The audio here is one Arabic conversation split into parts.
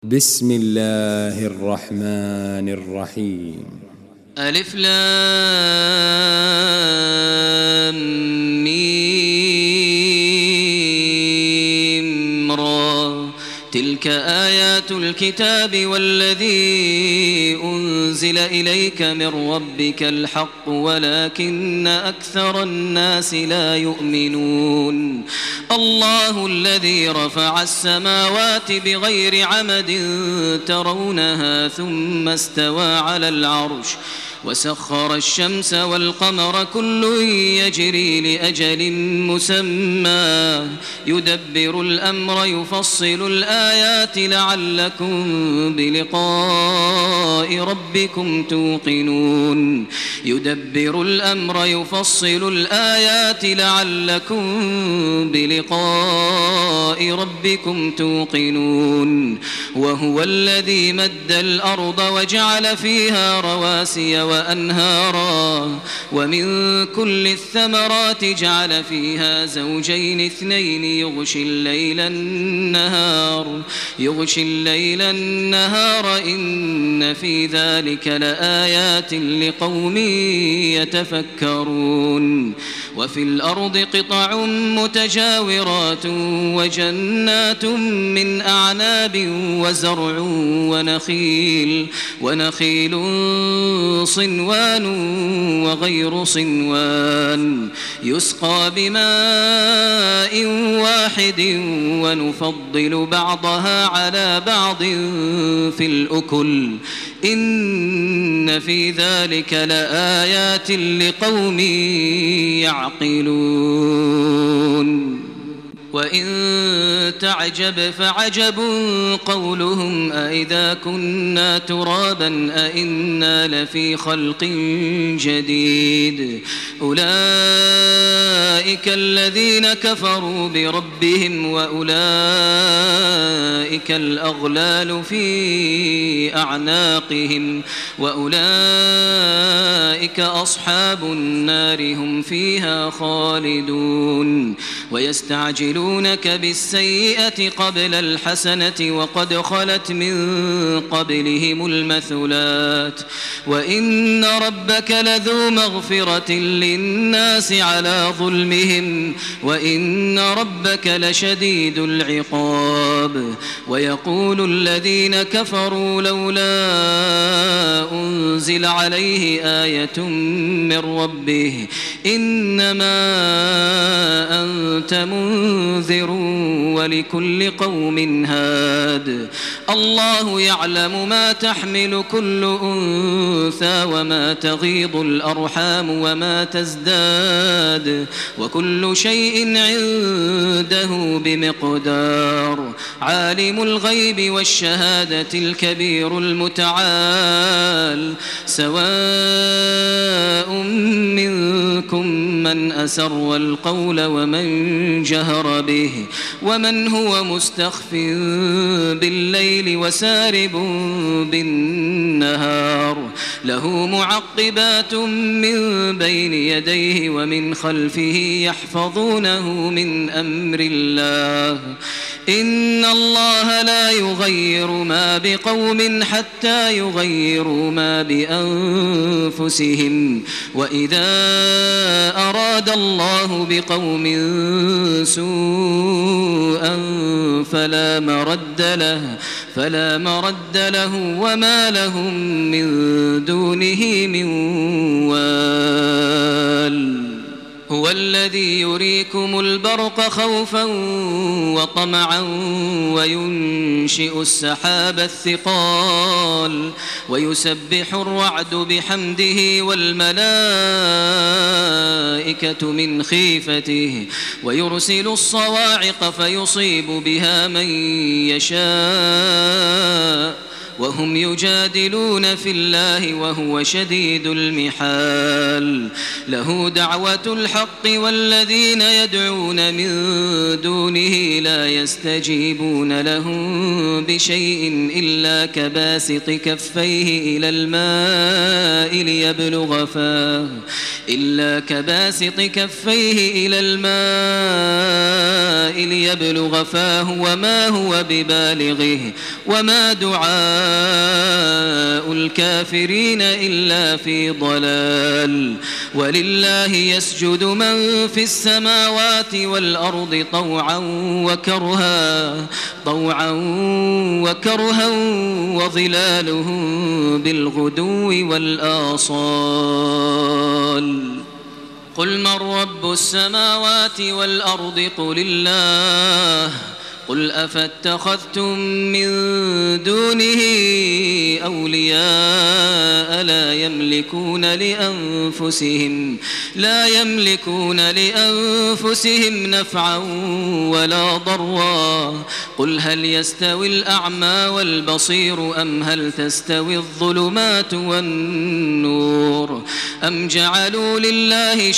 بسم الله الرحمن الرحيم. ألف لام ميم را تلك آيات الكتاب والذي أنزل إليك من ربك الحق ولكن أكثر الناس لا يؤمنون. الله الذي رفع السماوات بغير عمد ترونها ثم استوى على العرش وسخر الشمس والقمر كل يجري لأجل مسمى يدبر الأمر يفصل الآيات لعلكم بلقاء ربكم توقنون. يدبر الأمر يفصل الآيات لعلكم بلقاء ربكم توقنون. وهو الذي مد الأرض وجعل فيها رواسي وأنهارا ومن كل الثمرات جعل فيها زوجين اثنين يغشي الليل النهار إن في ذلك لآيات لقوم يتفكرون. وفي الأرض قطع متجاورات وجنات من أعناب وزرع ونخيل صنوان وغير صنوان يسقى بماء واحد ونفضل بعضها على بعض في الأكل إن في ذلك لآيات لقوم يعقلون. وإن تعجب فعجب قولهم أإذا كنا ترابا أإنا لفي خلق جديد أولئك الذين كفروا بربهم وأولئك الأغلال في أعناقهم وأولئك أصحاب النار هم فيها خالدون. ويستعجلونك بالسيئة قبل الحسنة وقد خلت من قبلهم المثلات وإن ربك لذو مغفرة للناس على ظلمهم وإن ربك لشديد العقاب. ويقول الذين كفروا لولا أنزل عليه آية من ربه إنما أنت منذر ولكل قوم هاد. الله يعلم ما تحمل كل أنثى وما تغيض الأرحام وما تزداد وكل شيء عنده بمقدار. عالم الغيب والشهادة الكبير المتعال سواء منكم من أسر القول ومن جهر به ومن هو مستخف بالليل وسارب بالنهار له معقبات من بين يديه ومن خلفه يحفظونه من أمر الله إن الله لا يغير ما بقوم حتى يغيروا ما بأنفسهم وإذا أراد الله بقوم سوءا فلا مرد له وما لهم من دونه من وال. هو الذي يريكم البرق خوفا وطمعا وينشئ السحاب الثقال ويسبح الرعد بحمده والملائكة من خيفته ويرسل الصواعق فيصيب بها من يشاء وهم يجادلون في الله وهو شديد المحال له دعوة الحق والذين يدعون من دونه لا يستجيبون لهم بشيء إلا كباسط كفيه إلى الماء ليبلغ فاه وما هو ببالغه وما دعاء الكافرين إلا في ضلال ولله يسجد من في السماوات والأرض طوعا وكرها وظلالهم بالغدو والآصال قل من رب السماوات والأرض قل الله قل أفاتخذتم من دونه أولياء لا يملكون لأنفسهم نفعا ولا ضرا قل هل يستوي الأعمى والبصير أم هل تستوي الظلمات والنور أم جعلوا لله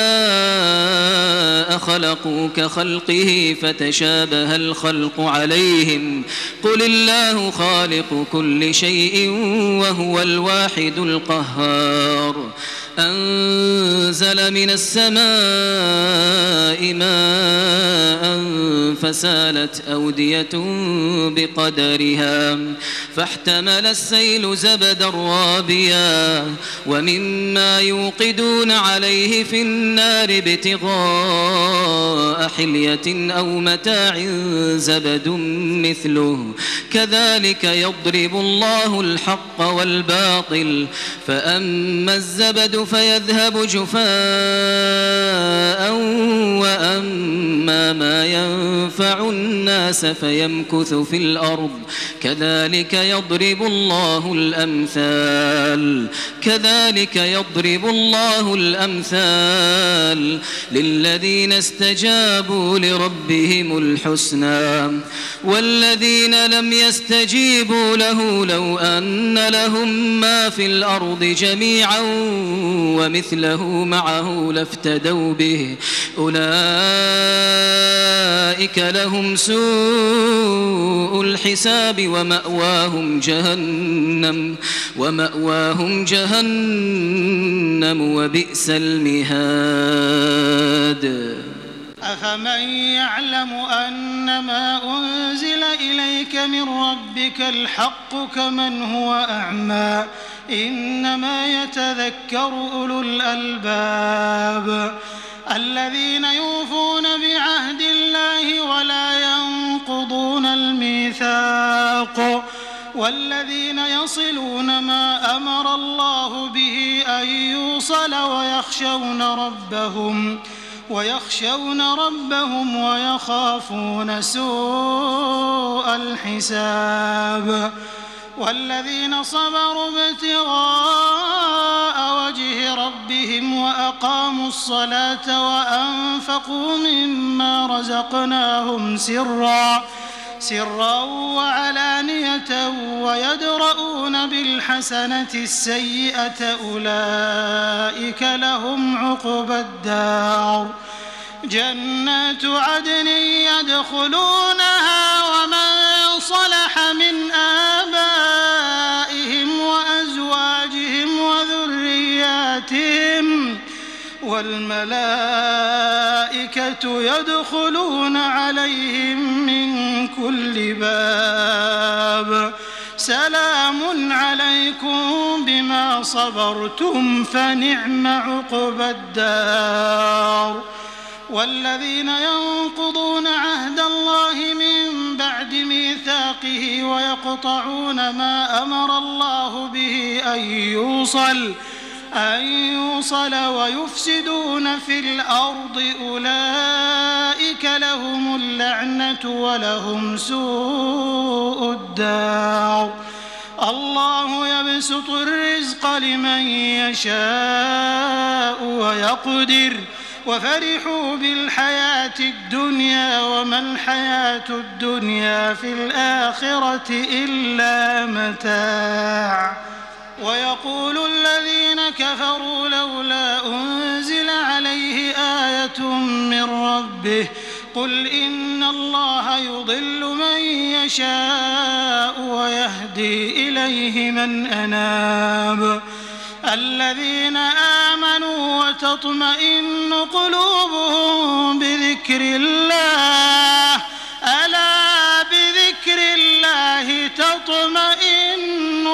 شركاء خلقوا كخلقه فتشابه الخلق عليهم قل الله خالق كل شيء وهو الواحد القهار أنزل من السماء ماء فسالت أودية بقدرها فاحتمل السيل زبدا رابيا ومما يوقدون عليه في النار ابتغاء حلية أو متاع زبد مثله كذلك يضرب الله الحق والباطل فأما الزبد فيذهب جفاء وأما ما ينفع الناس فيمكث في الأرض كذلك يضرب الله الأمثال للذين استجابوا لربهم الحسنى والذين لم يستجيبوا له لو أن لهم ما في الأرض جميعا ومثله معه لافتدوا به أولئك لهم سوء الحساب ومأواهم جهنم وبئس المهاد أفمن يعلم أنما أنزل إليك من ربك الحق كمن هو أعمى إنما يتذكر أولو الألباب الذين يوفون بعهد الله ولا ينقضون الميثاق والذين يصلون ما أمر الله به أن يوصل ويخشون ربهم ويخافون سوء الحساب والذين صبروا ابتغاء وجه ربهم وأقاموا الصلاة وأنفقوا مما رزقناهم سرا وعلانية ويدرؤون بالحسنة السيئة أولئك لهم عقبى الدار جنات عدن يدخلونها ومن صلح من آبائهم وأزواجهم وذرياتهم والملائكة يدخلون عليهم من كل باب سلام عليكم بما صبرتم فنعم عقبى الدار والذين ينقضون عهد الله من بعد ميثاقه ويقطعون ما أمر الله به أن يوصل ويفسدون في الأرض أولئك لهم اللعنة ولهم سوء الدار الله يبسط الرزق لمن يشاء ويقدر وفرحوا بالحياة الدنيا وما الحياة الدنيا في الآخرة إلا متاع. ويقول الذين كفروا لولا أنزل عليه آية من ربه قل إن الله يضل من يشاء ويهدي إليه من أناب. الذين آمنوا وتطمئن قلوبهم بذكر الله ألا بذكر الله تطمئن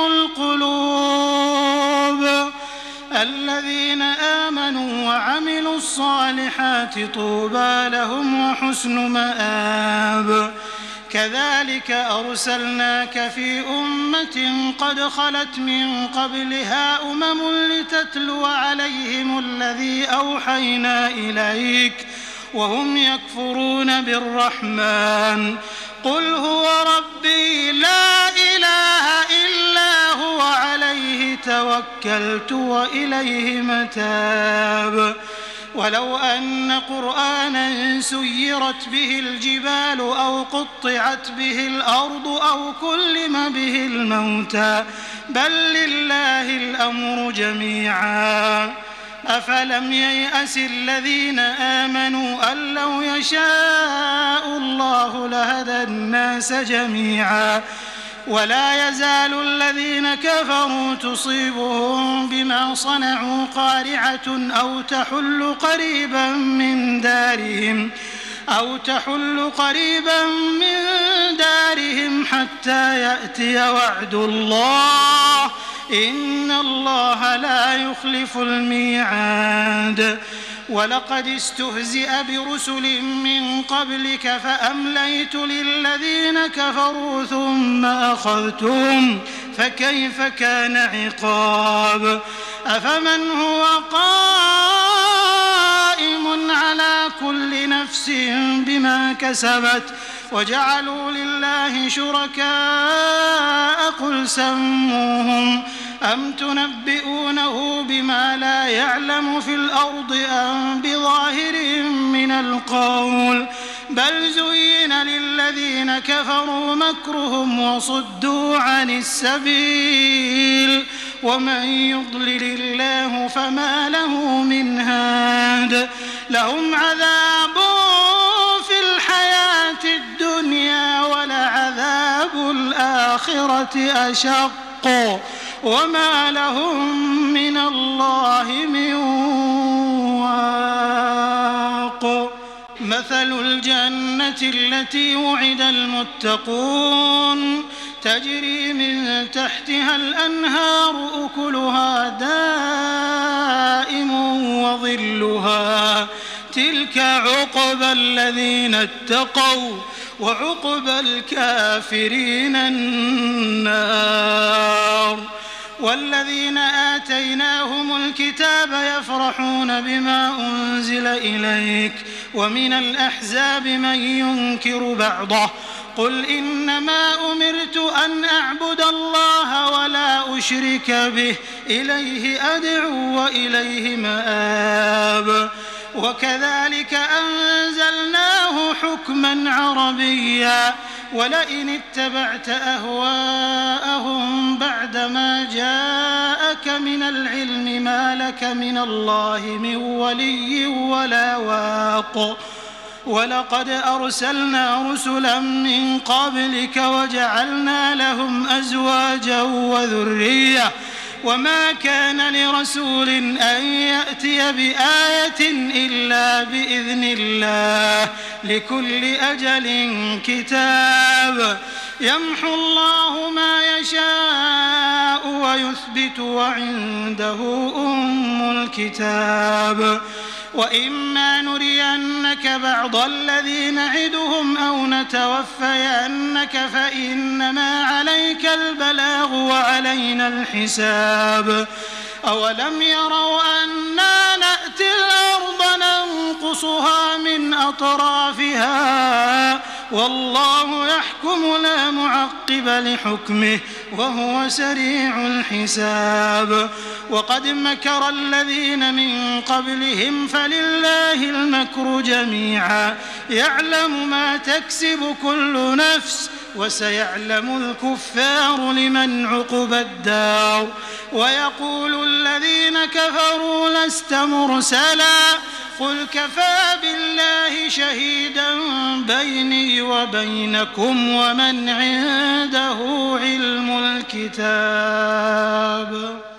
القلوب. الذين آمنوا وعملوا الصالحات طوبى لهم وحسن مآب. كذلك أرسلناك في أمة قد خلت من قبلها لتتلو عليهم الذي أوحينا إليك وهم يكفرون بالرحمن قل هو ربي لا إله إلا هو عليه توكلت وإليه متاب. ولو أن قرآنا سيرت به الجبال أو قطعت به الأرض أو كلم به الموتى بل لله الأمر جميعا. أفلم ييأس الذين آمنوا أن لو يشاء الله لهدى الناس جميعا. ولا يزال الذين كفروا تصيبهم بما صنعوا قارعة أو تحل قريبا من دارهم حتى يأتي وعد الله إن الله لا يخلف الميعاد. ولقد استهزئ برسل من قبلك فأمليت للذين كفروا ثم أخذتهم فكيف كان عقاب. أفمن هو قائم على كل نفس بما كسبت وجعلوا لله شركاء قل سموهم أم تنبئونه بما لا يعلم في الأرض أم بظاهر من القول بل زين للذين كفروا مكرهم وصدوا عن السبيل ومن يضلل الله فما له من هاد. لهم عذاب في الحياة الدنيا ولعذاب الآخرة أشق وما لهم من الله من واق. مثل الجنة التي وعد المتقون تجري من تحتها الأنهار أكلها دائم وظلها تلك عقبى الذين اتقوا وعقبى الكافرين النار. والذين آتيناهم الكتاب يفرحون بما أنزل إليك ومن الأحزاب من ينكر بعضه قل إنما أمرت أن أعبد الله ولا أشرك به إليه أدعو وإليه مآب. وكذلك أنزلناه حكما عربيا ولئن اتبعت أهواءهم بعدما جاءك من العلم ما لك من الله من ولي ولا واق. ولقد أرسلنا رسلا من قبلك وجعلنا لهم أزواجا وذرية وما كان لرسول أن يأتي بآية إلا بإذن الله لكل أجل كتاب. يمحو الله ما يشاء ويثبت وعنده أم الكتاب. وإما نرينك بعض الذي نعدهم أو نتوفينك فإنما عليك البلاغ وعلينا الحساب. أولم يروا أنا نأتي الأرض ننقصها من أطرافها والله يحكم لا معقب لحكمه وهو سريع الحساب وقد مكر الذين من قبلهم فلله المكر جميعا يعلم ما تكسب كل نفس وسيعلم الكفار لمن عقبى الدار ويقول الذين كفروا لست مرسلا قل كفى بالله شهيدا بيني وبينكم ومن عنده علم الكتاب